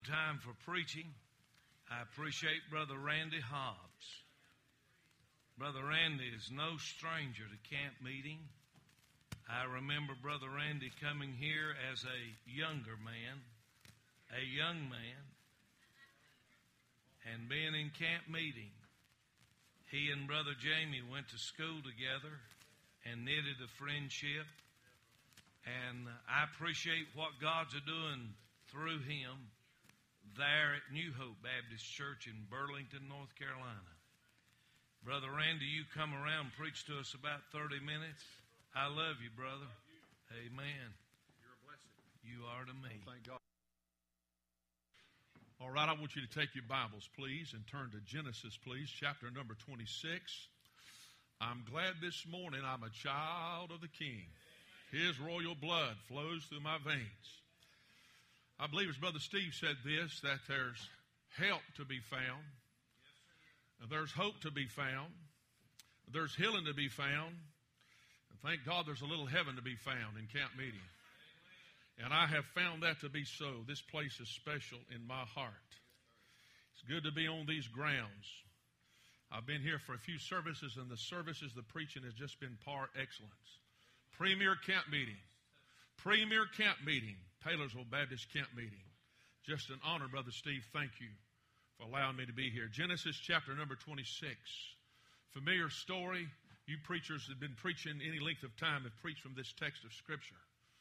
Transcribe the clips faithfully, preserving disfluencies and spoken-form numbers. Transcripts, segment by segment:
time for preaching. I appreciate Brother Randy Hobbs. Brother Randy is no stranger to camp meeting. I remember Brother Randy coming here as a younger man, a young man, and being in camp meeting. He and Brother Jamie went to school together and knitted a friendship. And I appreciate what God's doing through him there at New Hope Baptist Church in Burlington, North Carolina. Brother Randy, you come around and preach to us about thirty minutes. I love you, brother. Amen. You're a blessing. You are to me. Well, thank God. All right, I want you to take your Bibles, please, and turn to Genesis, please, chapter number twenty-six. I'm glad this morning I'm a child of the King. His royal blood flows through my veins. I believe, as Brother Steve said this, that there's help to be found. There's hope to be found. There's healing to be found. And thank God there's a little heaven to be found in camp meeting. And I have found that to be so. This place is special in my heart. It's good to be on these grounds. I've been here for a few services, and the services, the preaching has just been par excellence. Premier camp meeting. Premier camp meeting. Taylorsville Baptist camp meeting. Just an honor, Brother Steve. Thank you for allowing me to be here. Genesis chapter number twenty-six. Familiar story. You preachers that have been preaching any length of time have preached from this text of Scripture.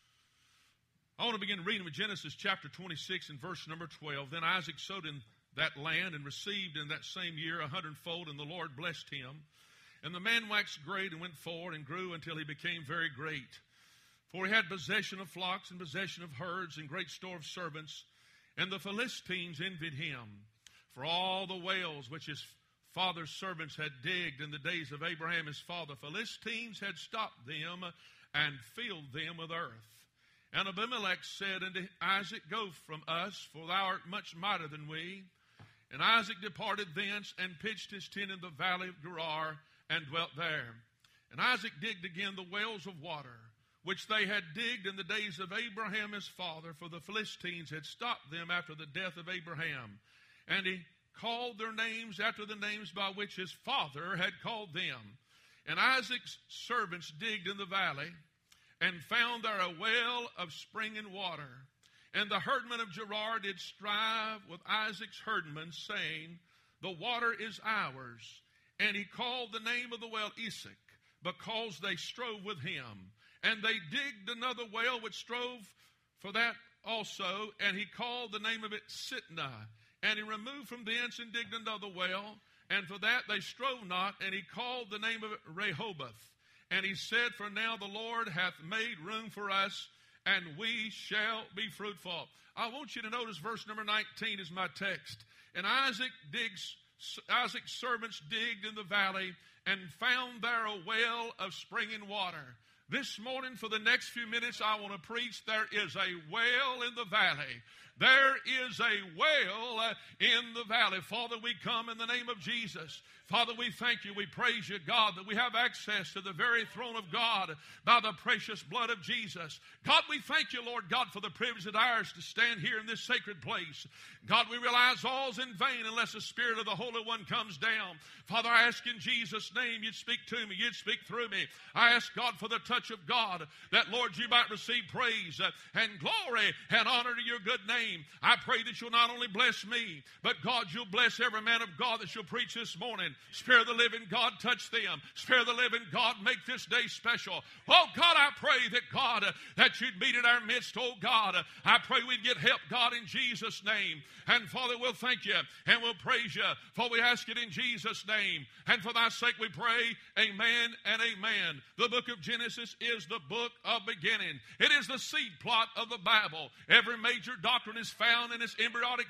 I want to begin reading with Genesis chapter twenty-six and verse number twelve. Then Isaac sowed in that land and received in that same year a hundredfold, and the Lord blessed him. And the man waxed great and went forward and grew until he became very great. For he had possession of flocks and possession of herds and great store of servants. And the Philistines envied him for all the wells which his father's servants had digged in the days of Abraham his father. Philistines had stopped them and filled them with earth. And Abimelech said unto Isaac, Go from us, for thou art much mightier than we. And Isaac departed thence and pitched his tent in the valley of Gerar and dwelt there. And Isaac digged again the wells of water, which they had digged in the days of Abraham his father, for the Philistines had stopped them after the death of Abraham. And he called their names after the names by which his father had called them. And Isaac's servants digged in the valley, and found there a well of springing water. And the herdmen of Gerar did strive with Isaac's herdmen, saying, The water is ours. And he called the name of the well Esek, because they strove with him. And they digged another well which strove for that also, and he called the name of it Sitnah. And he removed from thence and digged another well, and for that they strove not, and he called the name of it Rehoboth. And he said, For now the Lord hath made room for us, and we shall be fruitful. I want you to notice verse number nineteen is my text. And Isaac digs, Isaac's servants digged in the valley, and found there a well of springing water. This morning, for the next few minutes, I want to preach, there is a well in the valley. There is a well uh, in the valley. Father, we come in the name of Jesus. Father, we thank you. We praise you, God, that we have access to the very throne of God by the precious blood of Jesus. God, we thank you, Lord God, for the privilege that ours to stand here in this sacred place. God, we realize all's in vain unless the Spirit of the Holy One comes down. Father, I ask in Jesus' name you'd speak to me, you'd speak through me. I ask, God, for the touch of God, that, Lord, you might receive praise and glory and honor to your good name. I pray that you'll not only bless me, but, God, you'll bless every man of God that you'll preach this morning. Spirit of the living God, touch them. Spirit of the living God, make this day special. Oh, God, I pray that, God, uh, that you'd meet in our midst. Oh, God, uh, I pray we'd get help, God, in Jesus' name. And, Father, we'll thank you and we'll praise you, for we ask it in Jesus' name. And for thy sake we pray, amen and amen. The book of Genesis is the book of beginning. It is the seed plot of the Bible. Every major doctrine is found in its embryonic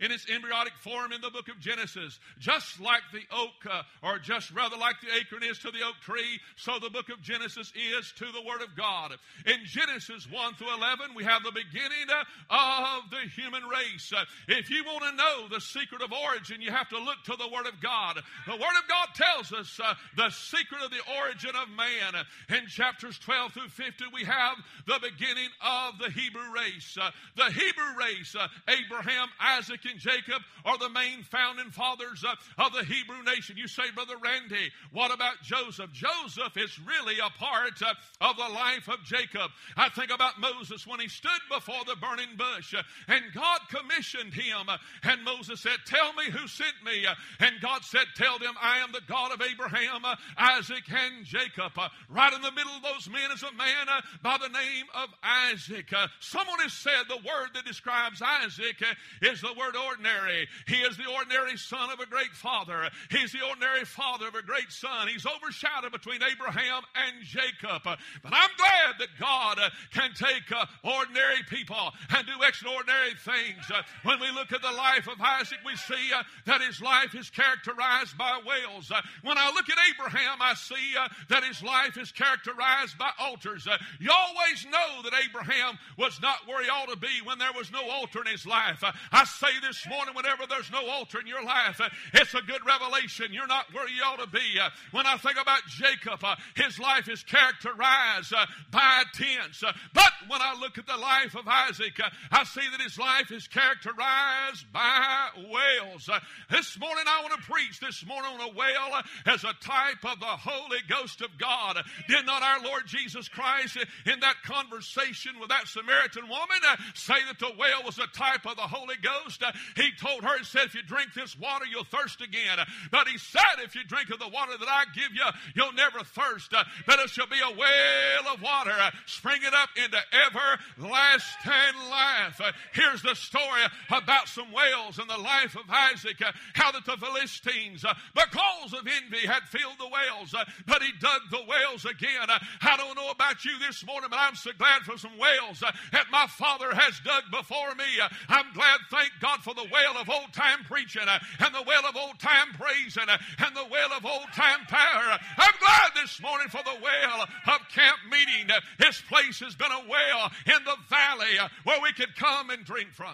in its embryonic form in the book of Genesis. Just like the oak, uh, or just rather like the acorn is to the oak tree, so the book of Genesis is to the Word of God. In Genesis one through eleven, we have the beginning uh, of the human race. Uh, if you want to know the secret of origin, you have to look to the Word of God. The Word of God tells us uh, the secret of the origin of man. In chapters twelve through fifty, we have the beginning of the Hebrew race. Uh, the Hebrew race, uh, Abraham, Isaac, and Jacob are the main founding fathers uh, of the Hebrew nation. You say, Brother Randy, what about Joseph? Joseph is really a part uh, of the life of Jacob. I think about Moses when he stood before the burning bush, uh, and God commissioned him, uh, and Moses said, tell me who sent me. Uh, and God said, tell them I am the God of Abraham, uh, Isaac, and Jacob. Uh, right in the middle of those men is a man uh, by the name of Isaac. Uh, someone has said the word that describes Isaac uh, is the word ordinary. He is the ordinary son of a great father. He's the ordinary father of a great son. He's overshadowed between Abraham and Jacob. Uh, but I'm glad that God uh, can take uh, ordinary people and do extraordinary things. Uh, when we look at the life of Isaac, we see uh, that his life is characterized by whales. Uh, when I look at Abraham, I see uh, that his life is characterized by altars. Uh, you always know that Abraham was not where he ought to be when there was no altar in his life. Uh, I say this morning, whenever there's no altar in your life, uh, it's a good revelation. You're not where you ought to be. Uh, when I think about Jacob, uh, his life is characterized uh, by tents. Uh, but when I look at the life of Isaac, uh, I see that his life is characterized by whales. Uh, this morning I want to preach this morning on a whale uh, as a type of the Holy Ghost of God. Uh, did not our Lord Jesus Christ uh, in that conversation with that Samaritan woman uh, say that the whale was a type of the Holy Ghost? Uh, he told her, he said, if you drink this water, you'll thirst again. Uh, but he said, if you drink of the water that I give you, you'll never thirst. Uh, but it shall be a well of water uh, springing up into everlasting life. Uh, here's the story about some whales in the life of Isaac. Uh, how that the Philistines, uh, because of envy, had filled the whales. Uh, but he dug the whales again. Uh, I don't know about you this morning, but I'm so glad for some whales uh, that my father has dug before me. Uh, I'm glad, thank God, for the whale of old time preaching uh, and the whale of old time praising uh, and the whale of old time power. Uh, I'm glad this morning for the whale of camp meeting. Uh, this place has been a well in the valley uh, where we could come and drink from.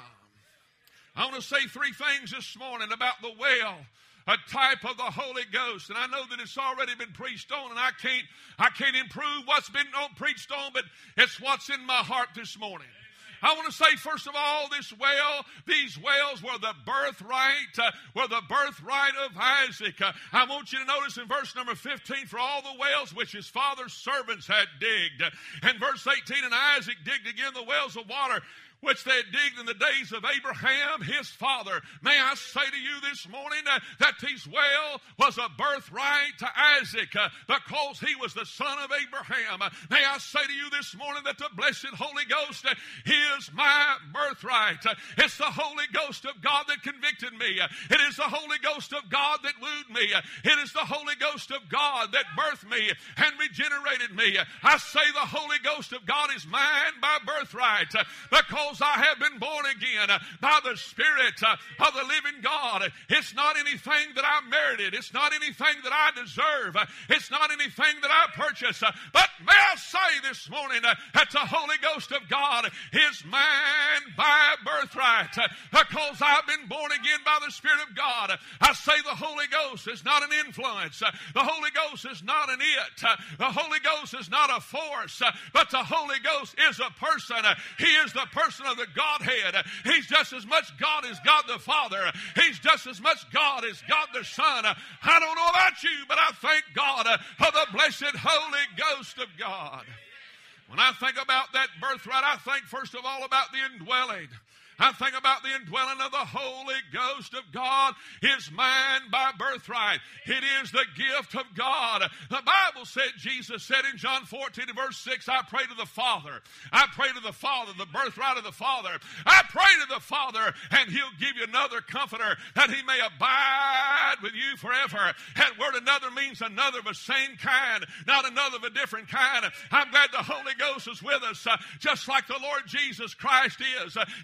I want to say three things this morning about the whale, a type of the Holy Ghost. And I know that it's already been preached on, and I can't, I can't improve what's been on, preached on, but it's what's in my heart this morning. I want to say, first of all, this whale, these whales were the birthright, uh, were the birthright of Isaac. Uh, I want you to notice in verse number fifteen, for all the whales which his father's servants had digged. And verse eighteen, and Isaac digged again the wells of water which they had digged in the days of Abraham, his father. May I say to you this morning uh, that this well was a birthright to Isaac uh, because he was the son of Abraham. Uh, may I say to you this morning that the blessed Holy Ghost uh, is my birthright. Uh, it's the Holy Ghost of God that convicted me. Uh, it is the Holy Ghost of God that wooed me. Uh, it is the Holy Ghost of God that birthed me and regenerated me. Uh, I say the Holy Ghost of God is mine by birthright uh, because I have been born again uh, by the Spirit uh, of the living God. It's not anything that I merited. It's not anything that I deserve. Uh, it's not anything that I purchase. Uh, but may I say this morning uh, that the Holy Ghost of God is mine by birthright uh, because I've been born again by the Spirit of God. Uh, I say the Holy Ghost is not an influence. Uh, the Holy Ghost is not an it. Uh, the Holy Ghost is not a force. Uh, but the Holy Ghost is a person. Uh, he is the person of the Godhead. He's just as much God as God the Father. He's just as much God as God the Son. I don't know about you, but I thank God for the blessed Holy Ghost of God. When I think about that birthright, I think first of all about the indwelling. I think about the indwelling of the Holy Ghost of God is mine by birthright. It is the gift of God. The Bible said, Jesus said in John fourteen verse six, I pray to the Father. I pray to the Father, the birthright of the Father. I pray to the Father, and He'll give you another comforter that He may abide with you forever. That word another means another of the same kind, not another of a different kind. I'm glad the Holy Ghost is with us, uh, just like the Lord Jesus Christ is. Uh, just like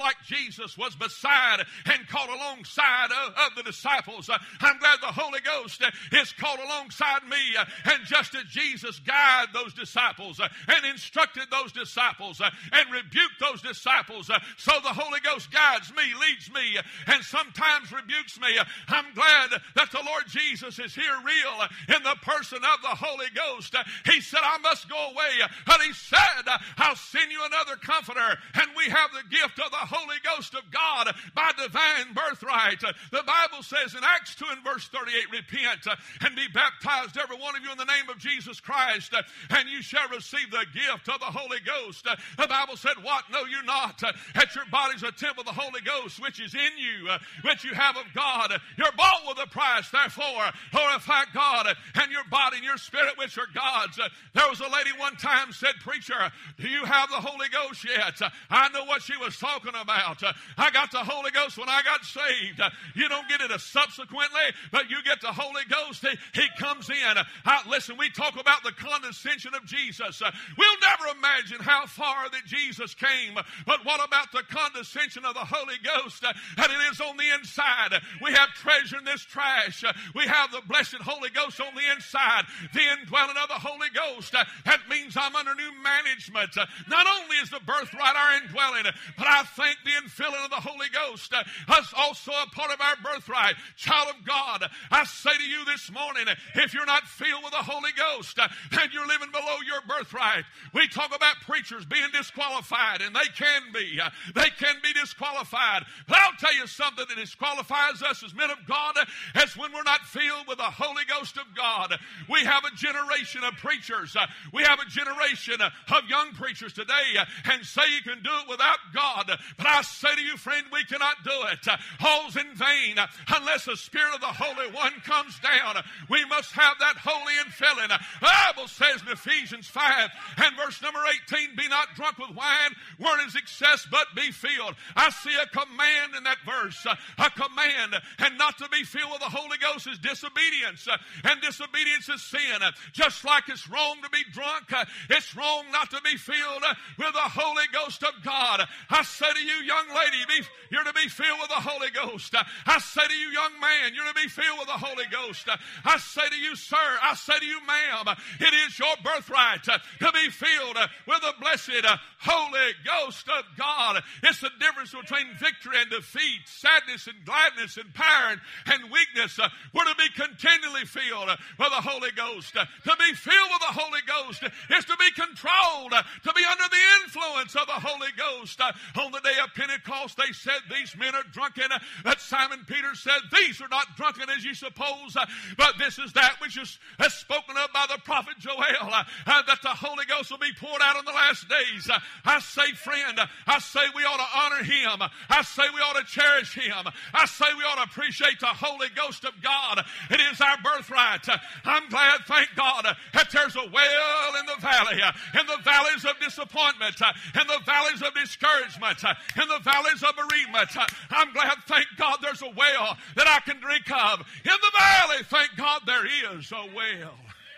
like Jesus was beside and called alongside of, of the disciples, uh, I'm glad the Holy Ghost uh, is called alongside me. Uh, and just as Jesus guided those disciples uh, and instructed those disciples uh, and rebuked those disciples, uh, so the Holy Ghost guides me, leads me, uh, and sometimes rebukes me. Uh, I'm glad that the Lord Jesus is here real uh, in the person of the Holy Ghost. Uh, he said, I must go away. Uh, and he said, uh, I'll send you another comforter. And we have the gift of the Holy Ghost of God by divine birthright. Uh, the Bible says in Acts two and verse thirty-eight, repent uh, and be baptized, every one of you, in the name of Jesus Christ, uh, and you shall receive the gift of the Holy Ghost. Uh, the Bible said, what? Know you not uh, that your body's a temple of the Holy Ghost, which is in you, uh, which you have of God. Uh, you're bought with a price, therefore glorify God, uh, and your body and your spirit, which are God's. Uh, there was a lady one time said, preacher, do you have the Holy Ghost yet? Uh, I know what she was talking about. Uh, I got the Holy Ghost when I got saved. Uh, you don't get it a subsequently, but you get the Holy Ghost. He, he comes in. Uh, listen, we talk about the condescension of Jesus. Uh, we'll never imagine how far that Jesus came, but what about the condescension of the Holy Ghost? Uh, and it is on the inside. Uh, we have treasure in this trash. Uh, we have the blessed Holy Ghost on the inside. The indwelling of the Holy Ghost. Uh, that means I'm under new management. Uh, not only is the birthright our indwelling, uh, but I think the infilling of the Holy Ghost uh, is also a part of our birthright. Child of God, I say to you this morning, uh, if you're not filled with the Holy Ghost, uh, then you're living below your birthright. We talk about preachers being disqualified, and they can be. Uh, they can be disqualified. But I'll tell you something that disqualifies us as men of God uh, is when we're not filled with the Holy Ghost of God. We have a generation of preachers. Uh, we have a generation uh, of young preachers today uh, and say you can do it without God. But I say to you, friend, we cannot do it. Uh, all's in vain uh, unless the Spirit of the Holy One comes down. Uh, we must have that holy infilling. Uh, the Bible says in Ephesians five and verse number eighteen, be not drunk with wine, wherein is excess, but be filled. I see a command in that verse, uh, a command, and not to be filled with the Holy Ghost is disobedience, uh, and disobedience is sin. Uh, just like it's wrong to be drunk, uh, it's wrong not to be filled uh, with the Holy Ghost of God. I say to you, young lady, be, you're to be filled with the Holy Ghost. Uh, I say to you, young man, you're to be filled with the Holy Ghost. Uh, I say to you, sir, I say to you, ma'am, uh, it is your birthright uh, to be filled uh, with the blessed uh, Holy Ghost of God. It's the difference between victory and defeat, sadness and gladness, and power and, and weakness. Uh, we're to be continually filled uh, with the Holy Ghost. Uh, to be filled with the Holy Ghost is to be controlled, uh, to be under the influence of the Holy Ghost. Uh, on the day of Pentecost, they said, these men are drunken. Uh, that Simon Peter said, these are not drunken as you suppose, uh, but this is that which is uh, spoken of by the prophet Joel, uh, uh, that the Holy Ghost will be poured out in the last days. Uh, I say, friend, uh, I say we ought to honor Him. I say we ought to cherish Him. I say we ought to appreciate the Holy Ghost of God. It is our birthright. Uh, I'm glad, thank God, uh, that there's a well in the valley, uh, in the valleys of disappointment, uh, in the valleys of discouragement, uh, in the valleys of bereavement. Uh, I'm glad, thank God, there's a well that I can drink of. In the valley, thank God, there is a well.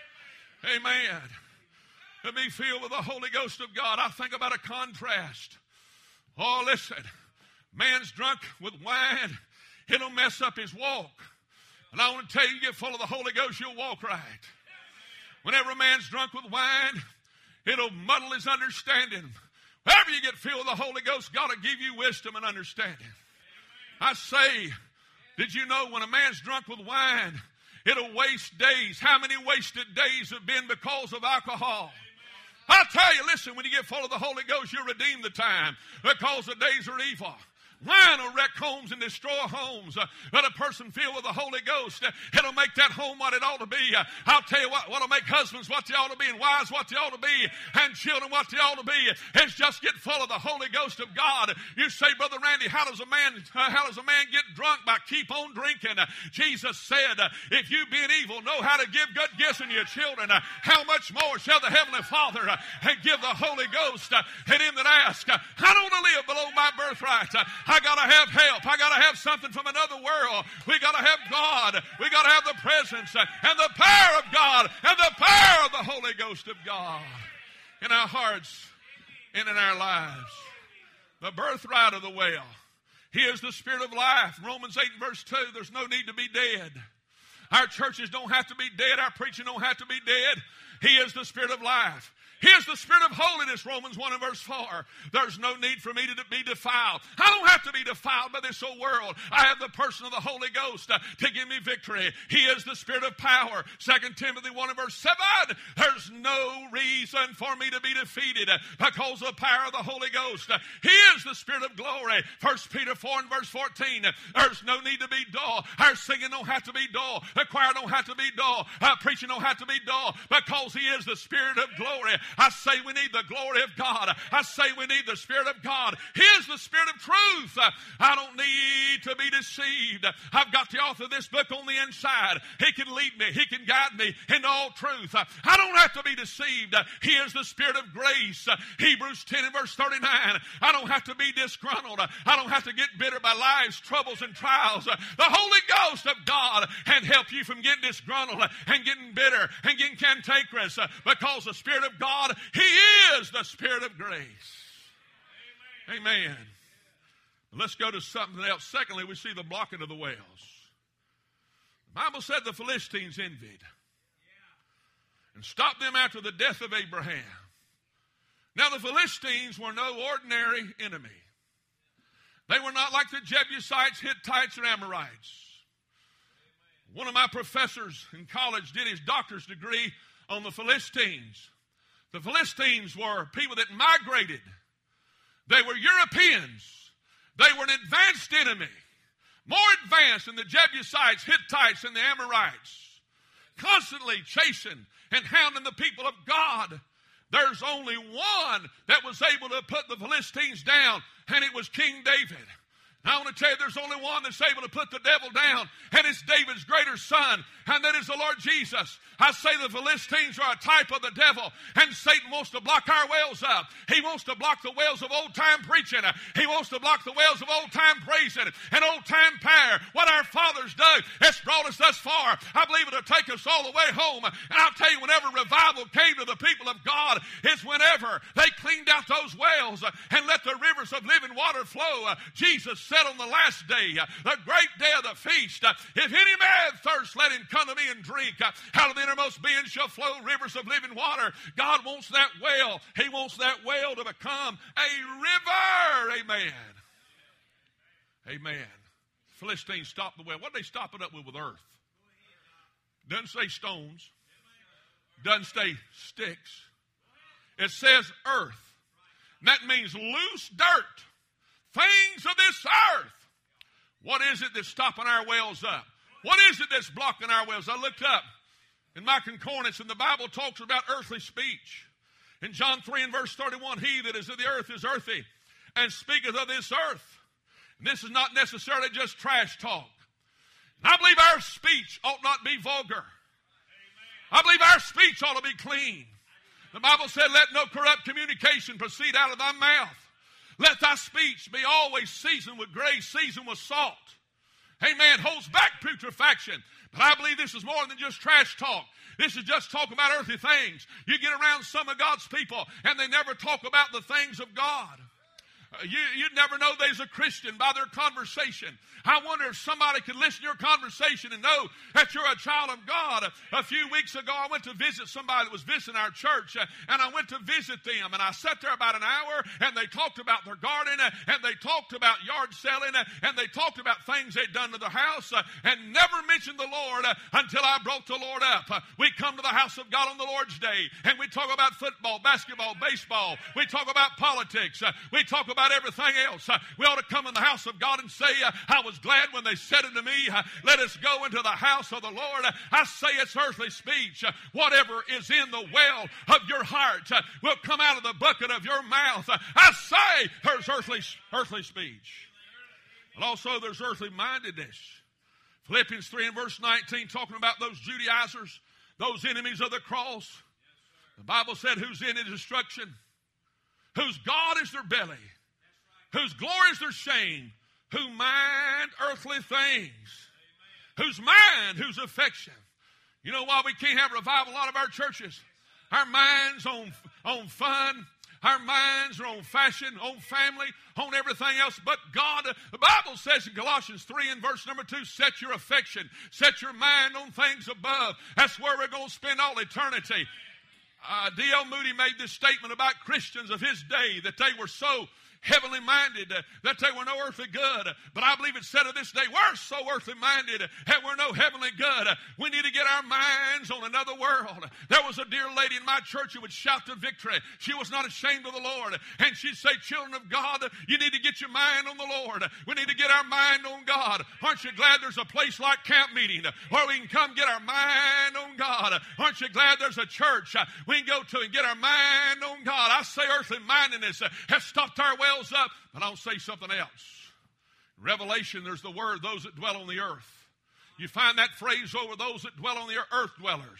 Amen. To be filled with the Holy Ghost of God, I think about a contrast. Oh, listen, man's drunk with wine, it'll mess up his walk. And I want to tell you, you get full of the Holy Ghost, you'll walk right. Whenever a man's drunk with wine, it'll muddle his understanding. Whenever you get filled with the Holy Ghost, God will give you wisdom and understanding. I say, did you know when a man's drunk with wine, it'll waste days? How many wasted days have been because of alcohol? I'll tell you, listen, when you get full of the Holy Ghost, you'll redeem the time because the days are evil. Wine will wreck homes and destroy homes. Uh, but a person filled with the Holy Ghost, uh, it'll make that home what it ought to be. Uh, I'll tell you what, what'll make husbands what they ought to be, and wives what they ought to be, and children what they ought to be. Is just get full of the Holy Ghost of God. You say, Brother Randy, how does a man, uh, how does a man get drunk? By keep on drinking. Uh, Jesus said, uh, if you being evil know how to give good gifts unto your children, uh, how much more shall the Heavenly Father uh, and give the Holy Ghost uh, and him that ask? Uh, I don't want to live below my birthright. Uh, I got to have help. I got to have something from another world. We got to have God. We got to have the presence and the power of God and the power of the Holy Ghost of God in our hearts and in our lives. The birthright of the well. He is the Spirit of life. Romans eight verse two, there's no need to be dead. Our churches don't have to be dead. Our preaching don't have to be dead. He is the Spirit of life. He is the Spirit of holiness, Romans one and verse four. There's no need for me to be defiled. I don't have to be defiled by this old world. I have the person of the Holy Ghost uh, to give me victory. He is the Spirit of power. Second Timothy one and verse seven. There's no reason for me to be defeated uh, because of the power of the Holy Ghost. Uh, he is the Spirit of glory. First Peter four and verse fourteen. Uh, there's no need to be dull. Our singing don't have to be dull. The choir don't have to be dull. Our preaching don't have to be dull because He is the Spirit of glory. I say we need the glory of God. I say we need the Spirit of God. He is the Spirit of truth. I don't need to be deceived. I've got the author of this book on the inside. He can lead me. He can guide me into all truth. I don't have to be deceived. He is the Spirit of grace. Hebrews ten and verse thirty-nine. I don't have to be disgruntled. I don't have to get bitter by life's troubles and trials. The Holy Ghost of God can help you from getting disgruntled and getting bitter and getting cantankerous because the Spirit of God, He is the Spirit of grace. Amen. Amen. Let's go to something else. Secondly, we see the blocking of the wells. The Bible said the Philistines envied and stopped them after the death of Abraham. Now the Philistines were no ordinary enemy. They were not like the Jebusites, Hittites, or Amorites. One of my professors in college did his doctor's degree on the Philistines. The Philistines were people that migrated. They were Europeans. They were an advanced enemy. More advanced than the Jebusites, Hittites, and the Amorites. Constantly chasing and hounding the people of God. There's only one that was able to put the Philistines down, and it was King David. I want to tell you there's only one that's able to put the devil down, and it's David's greater son, and that is the Lord Jesus. I say the Philistines are a type of the devil, and Satan wants to block our wells up. He wants to block the wells of old-time preaching. He wants to block the wells of old-time praising and old-time prayer. What our fathers done has brought us thus far. I believe it'll take us all the way home. And I'll tell you, whenever revival came to the people of God, is whenever they cleaned out those wells and let the rivers of living water flow. Jesus said on the last day, the great day of the feast, if any man thirst, let him come to me and drink. Out of the innermost being shall flow rivers of living water. God wants that well. He wants that well to become a river. Amen. Amen. Philistines stopped the well. What did they stop it up with with earth? Doesn't say stones. Doesn't say sticks. It says earth. And that means loose dirt. Things of this earth. What is it that's stopping our wells up? What is it that's blocking our wells? I looked up in my concordance, and the Bible talks about earthly speech. In John three and verse thirty-one, he that is of the earth is earthy, and speaketh of this earth. And this is not necessarily just trash talk. And I believe our speech ought not be vulgar. I believe our speech ought to be clean. The Bible said, let no corrupt communication proceed out of thy mouth. Let thy speech be always seasoned with grace, seasoned with salt. Amen. Holds back putrefaction. But I believe this is more than just trash talk. This is just talk about earthly things. You get around some of God's people, and they never talk about the things of God. Uh, you, you'd never know they's a Christian by their conversation. I wonder if somebody could listen to your conversation and know that you're a child of God. A few weeks ago, I went to visit somebody that was visiting our church, uh, and I went to visit them, and I sat there about an hour, and they talked about their garden, uh, and they talked about yard selling, uh, and they talked about things they'd done to their house, uh, and never mentioned the Lord uh, until I brought the Lord up. Uh, we come to the house of God on the Lord's Day, and we talk about football, basketball, baseball. We talk about politics. Uh, we talk about everything else. Uh, we ought to come in the house of God and say, uh, I was glad when they said unto me, uh, let us go into the house of the Lord. Uh, I say it's earthly speech. Uh, whatever is in the well of your heart uh, will come out of the bucket of your mouth. Uh, I say there's earthly, earthly speech. And also there's earthly mindedness. Philippians three and verse nineteen, talking about those Judaizers, those enemies of the cross. The Bible said, whose end is destruction, whose God is their belly, whose glory is their shame, who mind earthly things, whose mind, whose affection. You know why we can't have revival in a lot of our churches? Our minds on, on fun, Our minds are on fashion, on family, on everything else but God. The Bible says in Colossians three and verse number two, set your affection, set your mind on things above. That's where we're going to spend all eternity. Uh, D L Moody made this statement about Christians of his day, that they were so heavenly minded, uh, that they were no earthly good. But I believe it's said of this day, we're so earthly minded that we're no heavenly good. We need to get our minds on another world. There was a dear lady in my church who would shout to victory. She was not ashamed of the Lord. And she'd say, children of God, you need to get your mind on the Lord. We need to get our mind on God. Aren't you glad there's a place like camp meeting where we can come get our mind on God? Aren't you glad there's a church we can go to and get our mind on God? I say earthly mindedness has stopped our wells up, but I'll say something else. In Revelation, there's the word, those that dwell on the earth. You find that phrase over those that dwell on the earth, dwellers.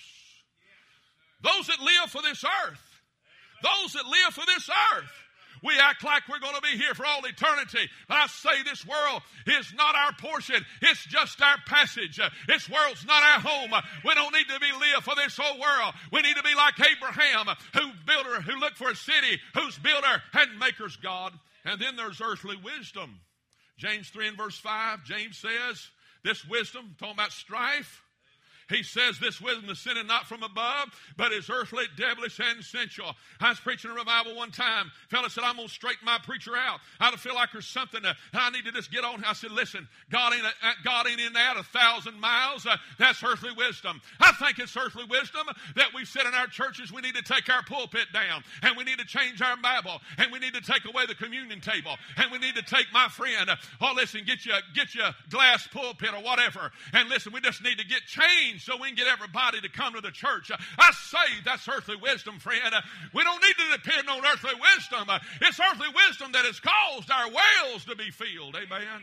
Those that live for this earth. Those that live for this earth. We act like we're going to be here for all eternity. But I say this world is not our portion. It's just our passage. This world's not our home. We don't need to be live for this whole world. We need to be like Abraham, who builder, who looked for a city, whose builder and maker's God. And then there's earthly wisdom. James three and verse five, James says, this wisdom, talking about strife, he says this wisdom is sinning not from above, but is earthly, devilish, and sensual. I was preaching a revival one time. Fella said, I'm going to straighten my preacher out. I feel like there's something that I need to just get on. I said, listen, God ain't, God ain't in that a thousand miles. Uh, that's earthly wisdom. I think it's earthly wisdom that we sit in our churches. We need to take our pulpit down, and we need to change our Bible, and we need to take away the communion table, and we need to take, my friend, uh, oh, listen, get you, get you a glass pulpit or whatever. And listen, we just need to get changed so we can get everybody to come to the church. I say that's earthly wisdom, friend. We don't need to depend on earthly wisdom. It's earthly wisdom that has caused our wells to be filled. Amen.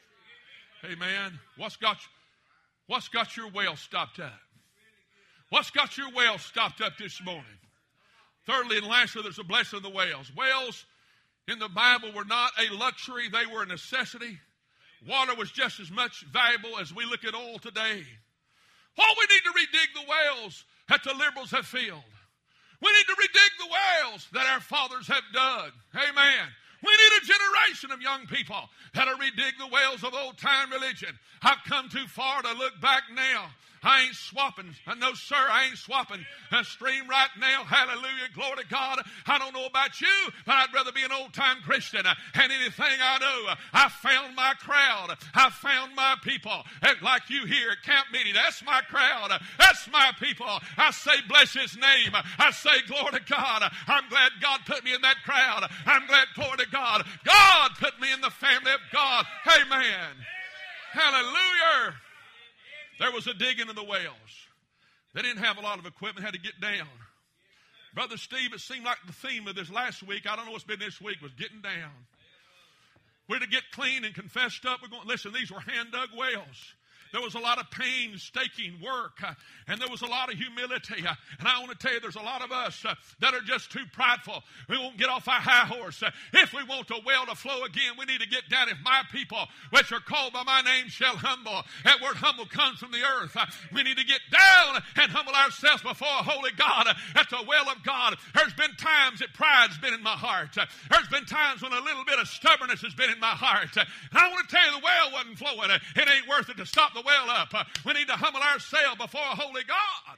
Amen. What's got, what's got your well stopped up? What's got your well stopped up this morning? Thirdly and lastly, there's a blessing of the wells. Wells in the Bible were not a luxury. They were a necessity. Water was just as much valuable as we look at oil today. Oh, we need to redig the wells that the liberals have filled. We need to redig the wells that our fathers have dug. Amen. We need a generation of young people that'll redig the wells of old-time religion. I've come too far to look back now. I ain't swapping. No, sir, I ain't swapping a stream right now. Hallelujah. Glory to God. I don't know about you, but I'd rather be an old-time Christian. And anything I know, I found my crowd. I found my people. And like you here at camp meeting, that's my crowd. That's my people. I say bless his name. I say glory to God. I'm glad God put me in that crowd. I'm glad, glory to God. God put me in the family of God. Amen. Hallelujah. There was a digging in the wells. They didn't have a lot of equipment, had to get down. Brother Steve, it seemed like the theme of this last week, I don't know what's been this week, was getting down. We're to get clean and confessed up. We're going, listen, these were hand-dug wells. There was a lot of painstaking work, uh, and there was a lot of humility. Uh, and I want to tell you, there's a lot of us uh, that are just too prideful. We won't get off our high horse. Uh, if we want the well to flow again, we need to get down. If my people, which are called by my name, shall humble. That word humble comes from the earth. Uh, we need to get down and humble ourselves before a holy God uh, at the well of God. There's been times that pride's been in my heart. Uh, there's been times when a little bit of stubbornness has been in my heart. Uh, and I want to tell you, the well wasn't flowing. Uh, it ain't worth it to stop the well up. Uh, we need to humble ourselves before a holy God.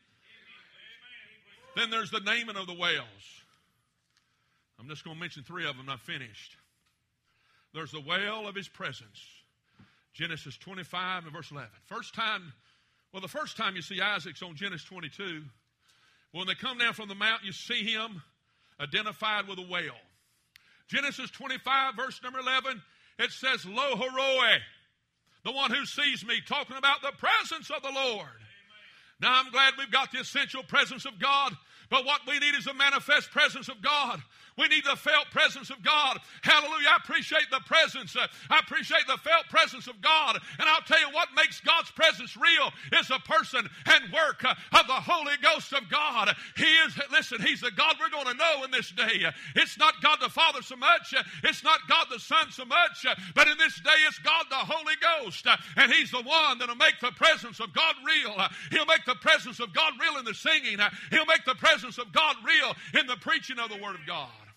Then there's the naming of the wells. I'm just going to mention three of them and I've finished. There's the well of his presence. Genesis twenty-five and verse eleven. First time, well, the first time you see Isaac's on Genesis twenty-two. When they come down from the mountain, you see him identified with a well. Genesis twenty-five, verse number eleven, it says, Lo Horoi, the one who sees me, talking about the presence of the Lord. Amen. Now, I'm glad we've got the essential presence of God, but what we need is a manifest presence of God. We need the felt presence of God. Hallelujah. I appreciate the presence. Uh, I appreciate the felt presence of God. And I'll tell you what makes God's presence real is the person and work uh, of the Holy Ghost of God. He is, listen, he's the God we're going to know in this day. Uh, it's not God the Father so much. Uh, it's not God the Son so much. Uh, but in this day, it's God the Holy Ghost. Uh, and he's the one that'll make the presence of God real. Uh, he'll make the presence of God real in the singing. Uh, he'll make the presence of God real in the preaching of the Word of God.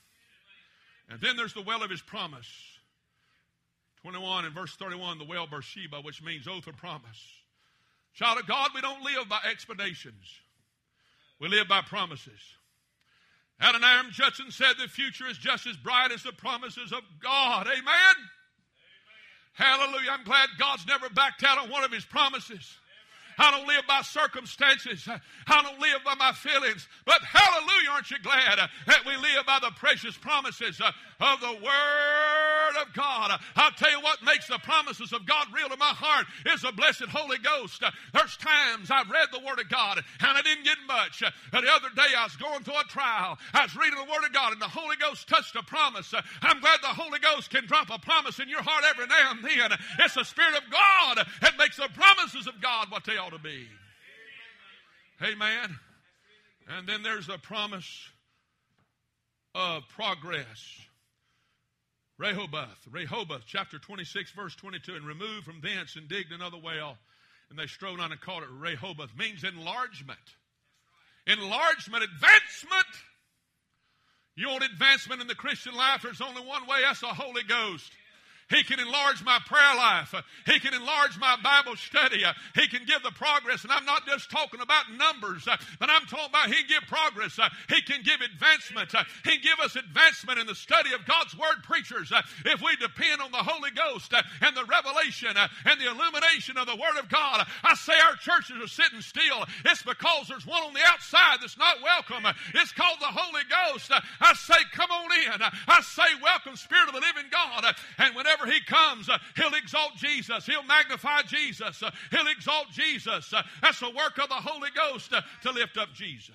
And then there's the well of his promise. twenty-one and verse thirty-one, the well Beersheba, which means oath or promise. Child of God, we don't live by explanations. We live by promises. Adoniram Judson said the future is just as bright as the promises of God. Amen? Amen. Hallelujah. I'm glad God's never backed out on one of his promises. I don't live by circumstances. I don't live by my feelings. But hallelujah, aren't you glad uh, that we live by the precious promises uh, of the Word of God? Uh, I'll tell you what makes the promises of God real to my heart is the blessed Holy Ghost. Uh, there's times I've read the Word of God and I didn't get much. Uh, the other day I was going through a trial. I was reading the Word of God and the Holy Ghost touched a promise. Uh, I'm glad the Holy Ghost can drop a promise in your heart every now and then. It's the Spirit of God that makes the promises of God what they ought to be. Amen. And then there's the promise of progress. Rehoboth, Rehoboth, chapter twenty-six, verse twenty-two, and removed from thence and digged another well, and they strode on and called it Rehoboth, means enlargement. Enlargement, advancement. You want advancement in the Christian life? There's only one way, that's the Holy Ghost. He can enlarge my prayer life. He can enlarge my Bible study. He can give the progress. And I'm not just talking about numbers, but I'm talking about He can give progress. He can give advancement. He can give us advancement in the study of God's Word, preachers. If we depend on the Holy Ghost and the revelation and the illumination of the Word of God, I say our churches are sitting still. It's because there's one on the outside that's not welcome. It's called the Holy Ghost. I say, come on in. I say, welcome, Spirit of the living God. And whenever He comes, uh, He'll exalt Jesus. He'll magnify Jesus. Uh, he'll exalt Jesus. Uh, that's the work of the Holy Ghost uh, to lift up Jesus.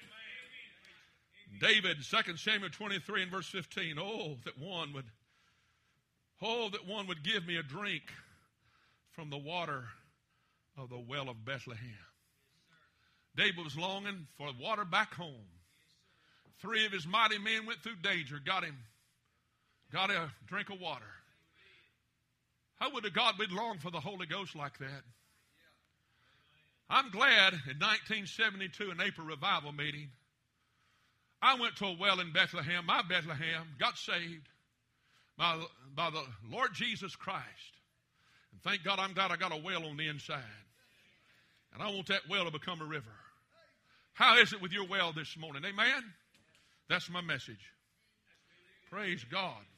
Amen. David, Second Samuel twenty-three and verse fifteen. Oh, that one would, oh, that one would give me a drink from the water of the well of Bethlehem. Yes, David was longing for water back home. Yes, Three of his mighty men went through danger, got him, got a drink of water. How would to God we'd long for the Holy Ghost like that? I'm glad in nineteen seventy-two, an April revival meeting, I went to a well in Bethlehem, my Bethlehem, got saved by, by the Lord Jesus Christ. And thank God I'm glad I got a well on the inside. And I want that well to become a river. How is it with your well this morning? Amen? That's my message. Praise God.